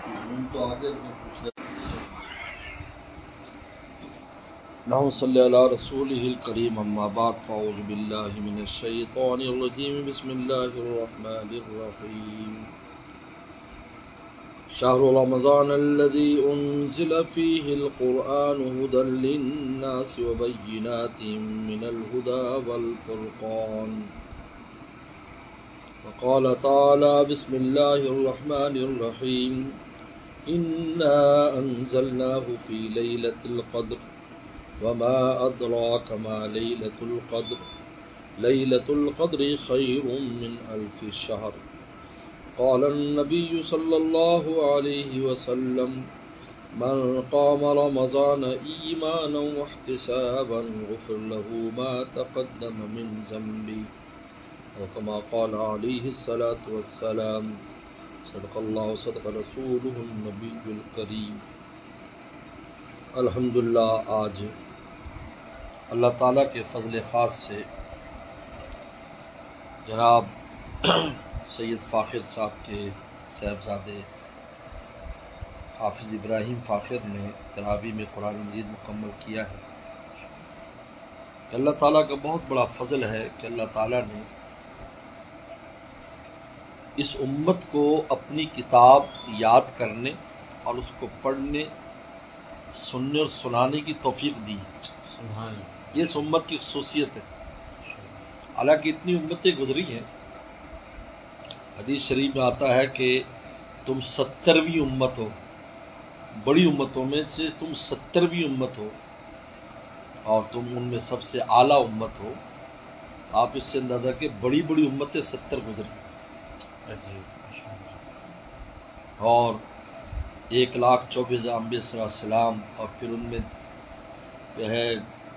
تو آگے اللهم صل على رسوله الكريم اما بعد فاعوذ بالله من الشيطان الرجيم بسم الله الرحمن الرحيم شهر رمضان الذي انزل فيه القرآن هدى للناس وبينات من الهدى والفرقان وقال تعالى بسم الله الرحمن الرحيم إنا أنزلناه في ليلة القدر وما أدراك ما ليلة القدر ليلة القدر خير من 1000 شهر قال النبي صلى الله عليه وسلم من قام رمضان إيمانا واحتسابا غفر له ما تقدم من ذنبه وكما قال عليه الصلاة والسلام صدق الله صدق رسوله النبي الكريم. الحمدللہ آج اللہ تعالیٰ کے فضل خاص سے جناب سید فاخر صاحب کے صاحبزادے حافظ ابراہیم فاخر نے تراویح میں قرآن مجید مکمل کیا ہے. اللہ تعالیٰ کا بہت بڑا فضل ہے کہ اللہ تعالیٰ نے اس امت کو اپنی کتاب یاد کرنے اور اس کو پڑھنے سننے اور سنانے کی توفیق دی. یہ اس امت کی خصوصیت ہے. حالانکہ اتنی امتیں گزری ہیں، حدیث شریف میں آتا ہے کہ تم 70ویں امت ہو، بڑی امتوں میں سے تم 70ویں امت ہو اور تم ان میں سب سے اعلیٰ امت ہو. آپ اس سے اندازہ کہ بڑی بڑی امتیں 70 گزری اور 1,24,000 انبیاء صلی اللہ علیہ وسلم اور پھر ان میں جو ہے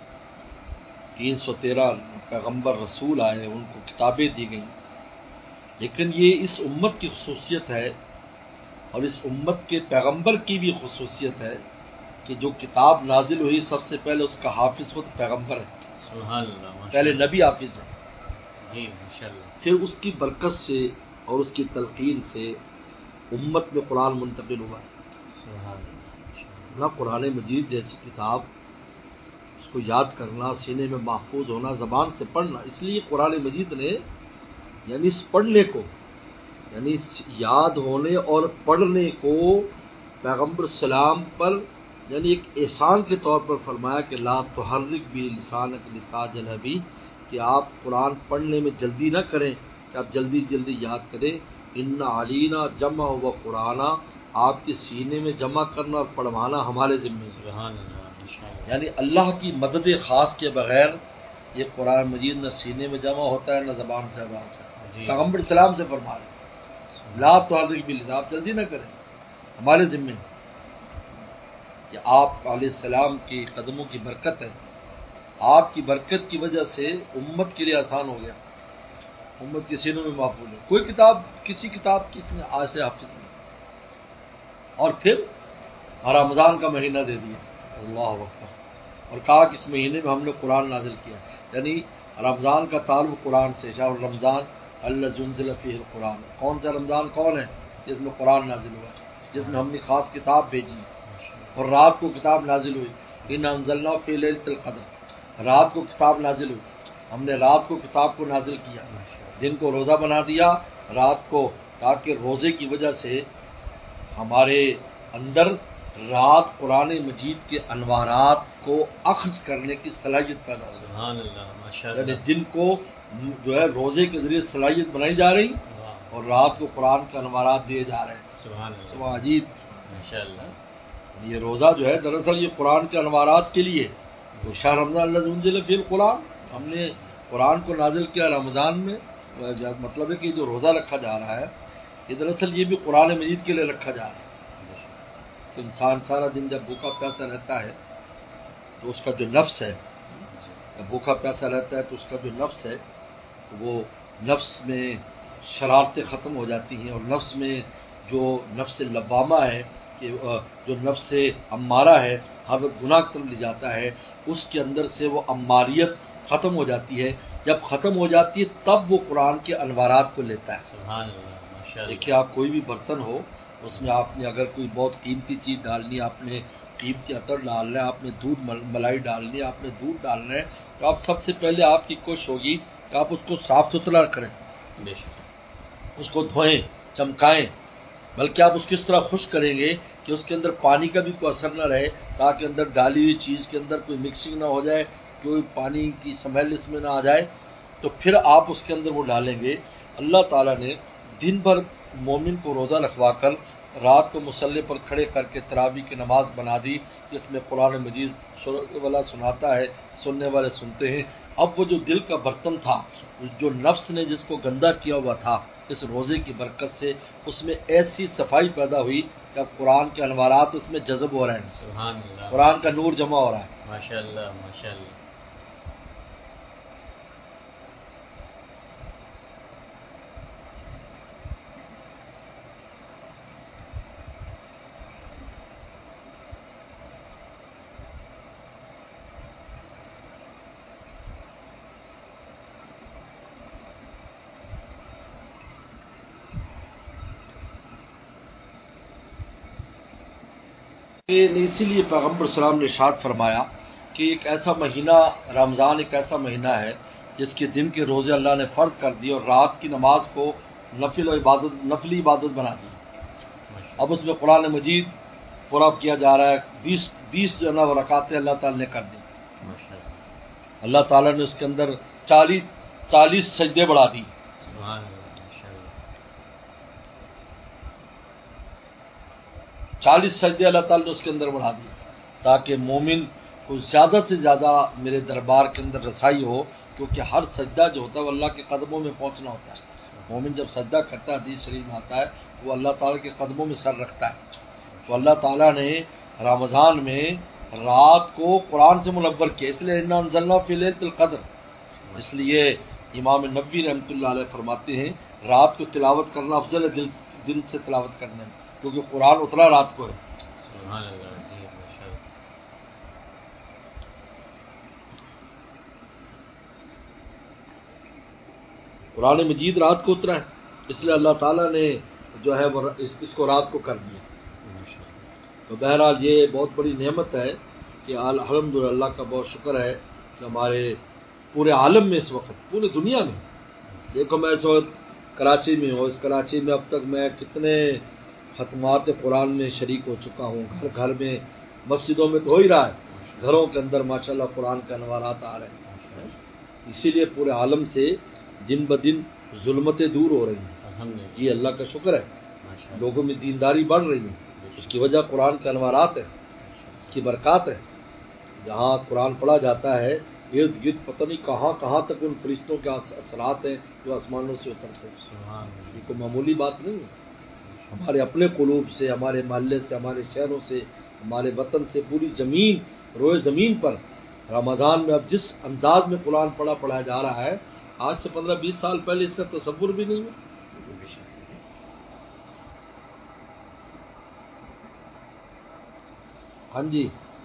313 پیغمبر رسول آئے، ان کو کتابیں دی گئیں. لیکن یہ اس امت کی خصوصیت ہے اور اس امت کے پیغمبر کی بھی خصوصیت ہے کہ جو کتاب نازل ہوئی سب سے پہلے اس کا حافظ خود پیغمبر ہے. سبحان اللہ. پہلے نبی حافظ ہے جی ماشاءاللہ. پھر اس کی برکت سے اور اس کی تلقین سے امت میں قرآن منتقل ہوا. سبحان اللہ. نہ قرآن مجید جیسی کتاب اس کو یاد کرنا، سینے میں محفوظ ہونا، زبان سے پڑھنا، اس لیے قرآن مجید نے یعنی اس پڑھنے کو یعنی یاد ہونے اور پڑھنے کو پیغمبر سلام پر یعنی ایک احسان کے طور پر فرمایا کہ لا تحرک بھی لسانک لتعجل بھی، کہ آپ قرآن پڑھنے میں جلدی نہ کریں کہ آپ جلدی جلدی یاد کریں. ان علینا جمع و قرآن، آپ کے سینے میں جمع کرنا اور پڑھوانا ہمارے ذمہ ہے. سبحان اللہ. ماشاءاللہ. یعنی اللہ کی مدد خاص کے بغیر یہ قرآن مجید نہ سینے میں جمع ہوتا ہے نہ زبان سے ادا ہوتا ہے. جی. پیغمبر سلام سے فرما رہے لا تحرک باللسان، آپ جلدی نہ کریں، ہمارے ذمہ ہے. کہ آپ علیہ السلام کی قدموں کی برکت ہے، آپ کی برکت کی وجہ سے امت کے لیے آسان ہو گیا، امت کے سینوں میں محفوظ ہے. کوئی کتاب کسی کتاب کی اتنے آج سے حافظ نہیں. اور پھر رمضان کا مہینہ دے دیا، اللہ اکبر، اور کہا کہ اس مہینے میں ہم نے قرآن نازل کیا. یعنی رمضان کا تعلق قرآن سے. شہر رمضان الذی انزل فیہ القرآن، کون سا رمضان کون ہے؟ جس میں قرآن نازل ہوا، جس میں ہم نے خاص کتاب بھیجی اور رات کو کتاب نازل ہوئی. انا انزلناہ فی لیلۃ القدر، رات کو کتاب نازل ہوئی، ہم نے رات کو کتاب کو نازل کیا، دن کو روزہ بنا دیا، رات کو، تاکہ روزے کی وجہ سے ہمارے اندر رات قرآن مجید کے انوارات کو اخذ کرنے کی صلاحیت پیدا ہو. سبحان اللہ. ماشاءاللہ. یعنی دن کو جو ہے روزے کے ذریعے صلاحیت بنائی جا رہی اور رات کو قرآن کے انوارات دیے جا رہے ہیں. سبحان اللہ. سبحان عجیب. ماشاءاللہ. یہ روزہ جو ہے دراصل یہ قرآن کے انوارات کے لیے. تو شہر رمضان الذی انزل فیہ القرآن، ہم نے قرآن کو نازل کیا رمضان میں. مطلب ہے کہ جو روزہ رکھا جا رہا ہے یہ دراصل یہ بھی قرآن مجید کے لیے رکھا جا رہا ہے. تو انسان سارا دن جب بھوکا پیاسا رہتا ہے تو اس کا جو نفس ہے، جب بھوکا پیاسا رہتا ہے تو اس کا جو نفس ہے وہ نفس میں شرارتیں ختم ہو جاتی ہیں، اور نفس میں جو نفس لوامہ ہے، کہ جو نفس امارہ ہے، ہر وقت گناہ کی طرف لے جاتا ہے، اس کے اندر سے وہ اماریت ختم ہو جاتی ہے. جب ختم ہو جاتی ہے تب وہ قرآن کے انوارات کو لیتا ہے. سبحان اللہ. ماشاءاللہ. دیکھیے آپ کوئی بھی برتن ہو، اس میں آپ نے اگر کوئی بہت قیمتی چیز ڈالنی ہے، آپ نے قیمتی عطر ڈالنا ہے، آپ نے دودھ ملائی ڈالنی ہے، آپ نے دودھ ڈالنا ہے، تو آپ سب سے پہلے آپ کی کوشش ہوگی کہ آپ اس کو صاف ستھرا کریں، بے شک اس کو دھوئیں، چمکائیں، بلکہ آپ اس کو اس طرح خشک کریں گے کہ اس کے اندر پانی کا بھی کوئی اثر نہ رہے، تاکہ اندر ڈالی ہوئی چیز کے اندر کوئی مکسنگ نہ ہو جائے، کوئی پانی کی سمیل اس میں نہ آ جائے، تو پھر آپ اس کے اندر وہ ڈالیں گے۔ اللہ تعالیٰ نے دن بھر مومن کو روزہ رکھوا کر رات کو مصلی پر کھڑے کر کے تراویح کی نماز بنا دی، جس میں قرآن مجید سننے والا سناتا ہے، سننے والے سنتے ہیں۔ اب وہ جو دل کا برتن تھا، جو نفس نے جس کو گندا کیا ہوا تھا، اس روزے کی برکت سے اس میں ایسی صفائی پیدا ہوئی کہ اب قرآن کے انوارات اس میں جذب ہو رہے ہیں، سبحان اللہ، قرآن کا نور جمع ہو رہا ہے۔ ماشاء اللہ ماشاء اللہ۔ اسی لیے پیغمبر صلی اللہ علیہ وسلم نے ارشاد فرمایا کہ ایک ایسا مہینہ رمضان ایک ایسا مہینہ ہے جس کے دن کے روزے اللہ نے فرض کر دیے اور رات کی نماز کو نفلی عبادت بنا دی۔ اب اس میں قرآن مجید پورا کیا جا رہا ہے، 20 جو ہے نا وہ رکعتیں اللہ تعالیٰ نے کر دی۔ ماشاء اللہ، اللہ تعالیٰ نے اس کے اندر 40 سجدے بڑھا دی۔ سبحان اللہ، ماشاء اللہ، 40 سجدے اللہ تعالیٰ نے اس کے اندر بڑھا دی، تاکہ مومن کو زیادہ سے زیادہ میرے دربار کے اندر رسائی ہو، کیونکہ ہر سجدہ جو ہوتا ہے وہ اللہ کے قدموں میں پہنچنا ہوتا ہے۔ مومن جب سجدہ کرتا ہے، حدیث شریف میں آتا ہے، وہ اللہ تعالیٰ کے قدموں میں سر رکھتا ہے۔ تو اللہ تعالیٰ نے رمضان میں رات کو قرآن سے منور کیا، اس لیے انا انزلنا فی لیلۃ القدر۔ اس لیے امام نبوی رحمۃ اللہ علیہ فرماتے ہیں رات کو تلاوت کرنا افضل ہے دن سے تلاوت کرنے میں، کیونکہ قرآن اترا رات کو ہے۔ سبحان اللہ، جی ماشاء اللہ، قرآن مجید رات کو اترا ہے، اس لیے اللہ تعالیٰ نے جو ہے وہ اس کو رات کو کر دیا۔ ماشاء اللہ، تو بہرحال یہ بہت بڑی نعمت ہے کہ الحمدللہ کا بہت شکر ہے کہ ہمارے پورے عالم میں اس وقت، پوری دنیا میں، دیکھو میں اس وقت کراچی میں ہوں، اس کراچی میں اب تک میں کتنے ختمات قرآن میں شریک ہو چکا ہوں، گھر گھر میں، مسجدوں میں تو ہو ہی رہا ہے، گھروں کے اندر ماشاءاللہ قرآن کے انوارات آ رہے ہیں۔ اسی لیے پورے عالم سے دن بدن ظلمتیں دور ہو رہی ہیں۔ الحمدللہ، جی اللہ کا شکر ہے، ماشاء اللہ، لوگوں میں دینداری بڑھ رہی ہے، اس کی وجہ قرآن کے انوارات ہے، اس کی برکات ہے۔ جہاں قرآن پڑھا جاتا ہے ارد گرد پتہ نہیں کہاں کہاں تک ان فرشتوں کے اثرات ہیں جو آسمانوں سے اترتے ہیں۔ سبحان یہ اللہ، کوئی معمولی بات نہیں ہے۔ ہمارے اپنے قلوب سے، ہمارے محلے سے، ہمارے شہروں سے، ہمارے وطن سے، پوری زمین، روئے زمین پر رمضان میں اب جس انداز میں قرآن پڑھایا جا رہا ہے، آج سے 15-20 سال پہلے اس کا تصور بھی نہیں ہے۔ بے شک، ہاں جی،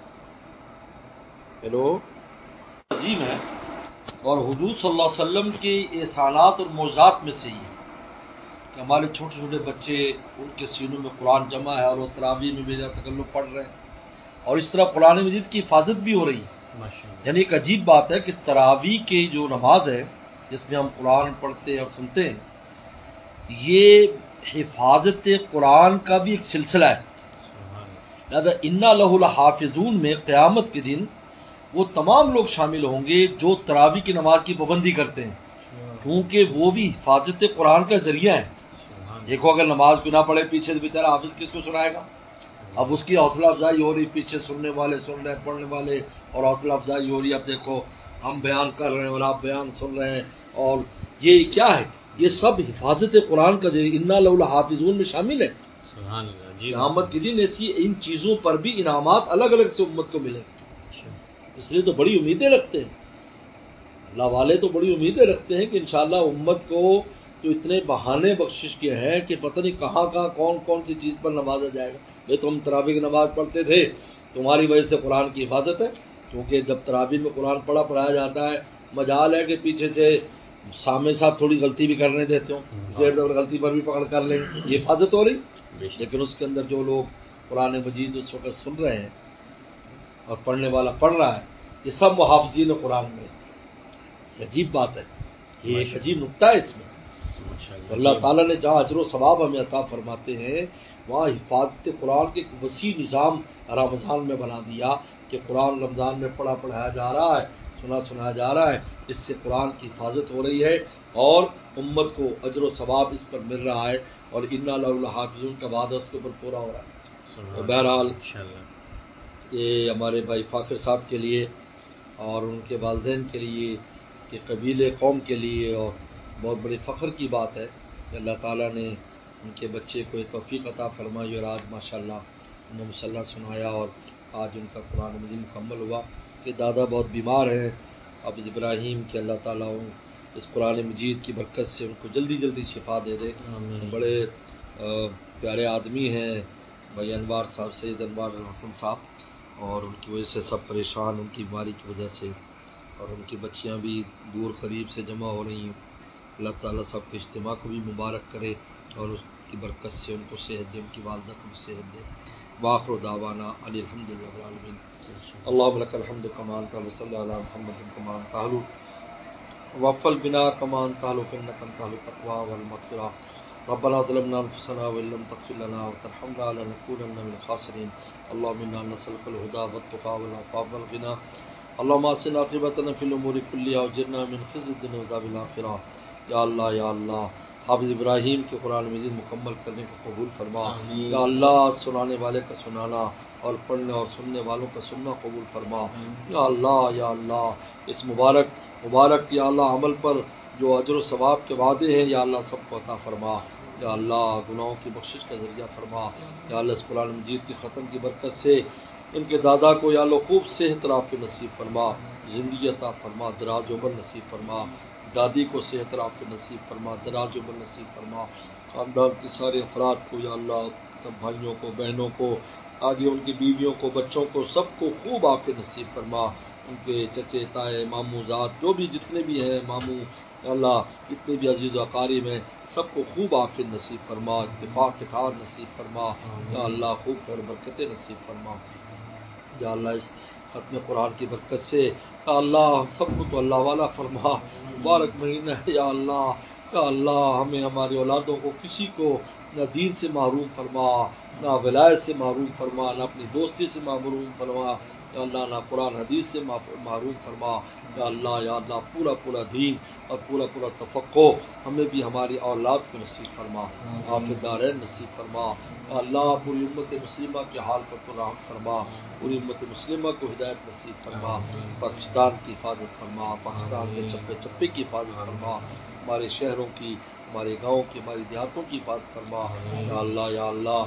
ہیلو، عظیم ہے، اور حضور صلی اللہ علیہ وسلم کے احسانات اور معجزات میں سے یہ کہ ہمارے چھوٹے چھوٹے بچے، ان کے سینوں میں قرآن جمع ہے اور وہ تراویح میں بے تکلف پڑھ رہے ہیں، اور اس طرح قرآن مجید کی حفاظت بھی ہو رہی ہے۔ ماشاء اللہ، یعنی ایک عجیب بات ہے کہ تراویح کی جو نماز ہے جس میں ہم قرآن پڑھتے ہیں اور سنتے ہیں، یہ حفاظت قرآن کا بھی ایک سلسلہ ہے۔ سبحان اللہ، لہذا انا لہ الحافظون میں قیامت کے دن وہ تمام لوگ شامل ہوں گے جو تراویح کی نماز کی پابندی کرتے ہیں، کیونکہ وہ بھی حفاظت قرآن کا ذریعہ ہے۔ سبحان اللہ، دیکھو اگر نماز کو نہ پڑھے پیچھے سے بیچارہ حافظ کس کو سنائے گا؟ اب اس کی حوصلہ افزائی ہو رہی، پیچھے سننے والے سن رہے ہیں، پڑھنے والے، اور حوصلہ افزائی ہو رہی۔ اب دیکھو ہم بیان کر رہے ہیں اور آپ بیان سن رہے ہیں، اور یہ کیا ہے؟ یہ سب حفاظت قرآن کا ذریعہ انا لہ الحافظون میں شامل ہے۔ سبحان اللہ، جی قیامت کے دن ایسی ان چیزوں پر بھی انعامات الگ الگ سے امت کو ملیں، ماشاء اللہ، اس لیے تو بڑی امیدیں رکھتے ہیں اللہ والے، تو بڑی امیدیں رکھتے ہیں کہ انشاءاللہ امت کو تو اتنے بہانے بخشش کے ہیں کہ پتہ نہیں کہاں کہاں کون کون سی چیز پر نوازا جائے گا۔ بھائی تم تراویح کی نماز پڑھتے تھے، تمہاری وجہ سے قرآن کی حفاظت ہے، کیونکہ جب تراویح میں قرآن پڑھایا جاتا ہے، مجال ہے کہ پیچھے سے سامنے صاحب تھوڑی غلطی بھی کرنے دیتے ہوں، زیر دور غلطی پر بھی پکڑ کر لیں، یہ حفاظت ہو رہی۔ لیکن اس کے اندر جو لوگ قرآن مجید اس وقت سن رہے ہیں اور پڑھنے والا پڑھ رہا ہے، یہ سب محافظین قرآن میں۔ عجیب بات ہے، یہ ایک عجیب نکتہ ہے اس میں۔ اللہ تعالیٰ نے جہاں اجر و ثواب ہمیں عطا فرماتے ہیں، وہاں حفاظت قرآن کے ایک وسیع نظام رمضان میں بنا دیا کہ قرآن رمضان میں پڑھایا جا رہا ہے، سنایا جا رہا ہے، اس سے قرآن کی حفاظت ہو رہی ہے اور امت کو اجر و ثواب اس پر مل رہا ہے، اور انا لہ لحافظون کا وعدہ اس کے اوپر پورا ہو رہا ہے۔ تو بہرحال یہ ہمارے بھائی فاخر صاحب کے لیے اور ان کے والدین کے لیے، کہ قبیلے قوم کے لیے، اور بہت بڑی فخر کی بات ہے کہ اللہ تعالیٰ نے ان کے بچے کو یہ توفیق عطا فرمائی، اور آج ماشاءاللہ انہوں نے مصلح سنایا اور آج ان کا قرآن مجید مکمل ہوا۔ کہ دادا بہت بیمار ہیں عبد ابراہیم، کہ اللہ تعالیٰ اس قرآن مجید کی برکت سے ان کو جلدی جلدی شفا دے دے۔ بڑے پیارے آدمی ہیں بھائی انوار صاحب، سید انوار الحسن صاحب، اور ان کی وجہ سے سب پریشان ان کی بیماری کی وجہ سے، اور ان کی بچیاں بھی دور قریب سے جمع ہو رہی ہیں۔ اللہ تعالیٰ سب کے اجتماع کو بھی مبارک کرے اور اس کی برکت سے ان کو صحت دے، ان کی والدہ کو بھی صحت دے۔ وآخر دعوانا ان الحمد للہ رب العالمین۔ اللہم لک الحمد کما انت، وصلی علی محمد کما انت اہل، وفل بنا کما انت اہل، فانک انت اہل التقوی والمغفرہ۔ ربنا ظلمنا انفسنا وان لم تغفر لنا وترحمنا لنكونن من الخاسرین۔ اللهم انا نسألك الهدى والتقى والعفاف والغنى۔ اللهم احسن عاقبتنا في الامور كلها واجرنا من خزي الدنيا وعذاب الاخرة۔ یا اللہ یا اللہ، حافظ ابراہیم کے قرآن مجید مکمل کرنے کو قبول فرما۔ یا اللہ، سنانے والے کا سنانا اور پڑھنے اور سننے والوں کا سننا قبول فرما۔ یا اللہ یا اللہ، اس مبارک یا اللہ عمل پر جو اجر و ثواب کے وعدے ہیں، یا اللہ سب کو عطا فرما۔ یا اللہ، گناہوں کی بخشش کا ذریعہ فرما۔ یا اللہ، اس قرآن مجید کی ختم کی برکت سے ان کے دادا کو یا اللہ خوب صحت رافع نصیب فرما، زندگی عطا فرما، دراز عمر نصیب فرما۔ دادی کو صحت رافع نصیب فرما، دراز عمر نصیب فرما۔ خاندان کے سارے افراد کو یا اللہ، سب بھائیوں کو، بہنوں کو، آگے ان کی بیویوں کو، بچوں کو، سب کو خوب عافیت نصیب فرما۔ ان کے چچے تائے ماموں ذات جو بھی جتنے بھی ہیں ماموں، یا اللہ جتنے بھی عزیز و اقارب ہیں، سب کو خوب عافیت نصیب فرما، اتفاق اتحاد نصیب فرما۔ یا اللہ خوب خیر برکتیں نصیب فرما۔ یا اللہ، اس ختم قرآن کی برکت سے یا اللہ ہم سب کو تو اللہ والا فرما۔ مبارک مہینہ ہے یا اللہ، یا اللہ ہمیں ہماری اولادوں کو کسی کو نہ دین سے محروم فرما، نہ ولایت سے محروم فرما، نہ اپنی دوستی سے محروم فرما، یا اللہ نہ قرآن حدیث سے محروم فرما۔ یا اللہ پورا دین اور پورا تفقہ ہمیں بھی ہماری اولاد کو نصیب فرما، حافظ دارین نصیب فرما۔ یا اللہ پوری امت مسلمہ کے حال پر تو رحم فرما، پوری امت مسلمہ کو ہدایت نصیب فرما۔ پاکستان کی حفاظت فرما، پاکستان کے چپے چپے کی حفاظت فرما، ہمارے شہروں کی، ہمارے گاؤں کی، ہماری دیہاتوں کی حفاظت فرما۔ یا اللہ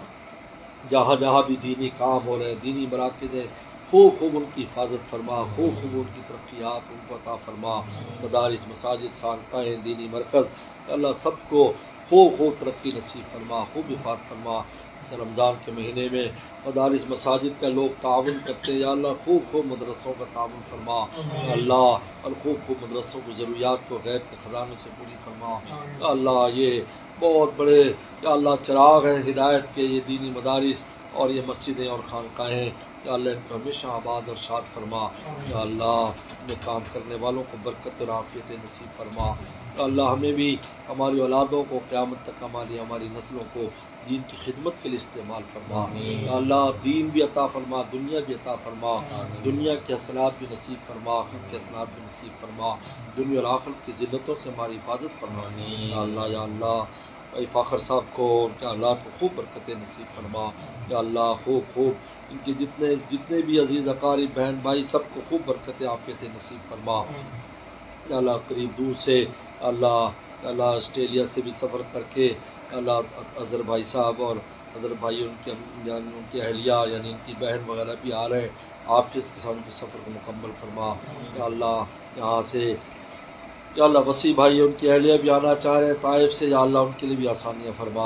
جہاں بھی دینی کام ہو رہے ہیں، دینی مراکز ہیں، خوب ان کی حفاظت فرما، خوب ان کی ترقیات ان کو عطا فرما۔ مدارس، مساجد، خانقاہیں، دینی مرکز، اللہ سب کو خوب ترقی نصیب فرما، خوب حفاظت فرما۔ اس رمضان کے مہینے میں مدارس مساجد کا لوگ تعاون کرتے ہیں، یا اللہ خوب مدرسوں کا تعاون فرما۔ یا اللہ اور خوب مدرسوں کی ضروریات کو غیب کے خزانے سے پوری فرما۔ یا اللہ یہ بہت بڑے یا اللہ چراغ ہیں ہدایت کے، یہ دینی مدارس اور یہ مسجدیں اور خانقاہیں، یا اللہ ان کو ہمیشہ آباد اور شاد فرما۔ یا اللہ اپنے کام کرنے والوں کو برکت اور عافیت نصیب فرما۔ یا اللہ ہمیں بھی ہماری اولادوں کو قیامت تک ہماری نسلوں کو دین کی خدمت کے لیے استعمال فرما۔ یا اللہ دین بھی عطا فرما، دنیا بھی عطا فرما، دنیا کے حسنات بھی نصیب فرما، آخرت کے حسنات بھی نصیب فرما، دنیا اور آخرت کی ذلتوں سے ہماری حفاظت فرما۔ یا اللہ فاخر صاحب کو ان کے اولاد کو خوب برکتیں نصیب فرما۔ یا اللہ خوب ان کے جتنے بھی عزیز اقارب بہن بھائی سب کو خوب برکتیں عافیتیں نصیب فرما۔ یا اللہ قریب دور سے اللہ آسٹریلیا سے بھی سفر کر کے اللہ اظہر بھائی صاحب اور اظہر بھائی ان کی اہلیہ یعنی ان کی بہن وغیرہ بھی آ رہے ہیں، آپ جس کے ساتھ ان کے سفر کو مکمل فرما۔ یا اللہ یہاں سے یا اللہ وسیع بھائی ان کی اہلیہ بھی آنا چاہ رہے ہیں طائف سے، یا اللہ ان کے لیے بھی آسانیاں فرما۔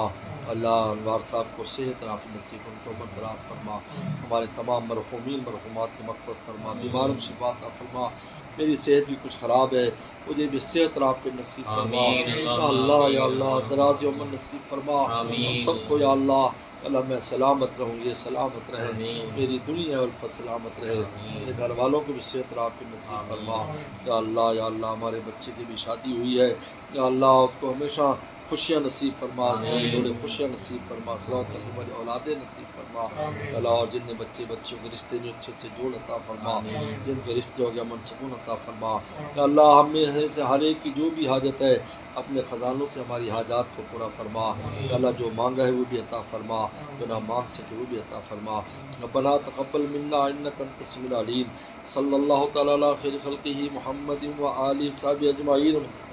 اللہ انوار صاحب کو صحت عافیت نصیب ان کو عمر دراز فرما، ہمارے تمام مرحومین مرحومات کی مغفرت فرما، بیماروں کی شفا عطا فرما۔ میری صحت بھی کچھ خراب ہے، مجھے بھی صحت عافیت نصیب فرما یا اللہ، یا اللہ دراز عمر نصیب فرما ہم سب کو یا اللہ۔ اللہ میں سلامت رہوں، یہ سلامت رہے، میری دنیا اور پر سلامت رہے، میرے گھر والوں کو بھی صحت عافیت نصیب فرما یا اللہ، یا اللہ ہمارے بچے کی بھی شادی ہوئی ہے یا اللہ اس کو ہمیشہ خوشیاں نصیب فرما، جوڑے خوشیاں نصیب فرما، صلوات کرنے والے اولادیں نصیب فرما یا اللہ، اور جن نے بچوں کے رشتے میں اچھے اچھے جوڑ عطا فرما، جن کے رشتے ہو گیا من سکون عطا فرما یا اللہ، ہم میں سے ہر ایک کی جو بھی حاجت ہے اپنے خزانوں سے ہماری حاجات کو پورا فرما یا اللہ، جو مانگا ہے وہ بھی عطا فرما، جو نہ مانگ سکے وہ بھی عطا فرما۔ ربنا تقبل منا انک انت السمیع العلیم۔ صلی اللہ تعالی علی خیر خلقہ محمد و آلہ وصحبہ اجمعین۔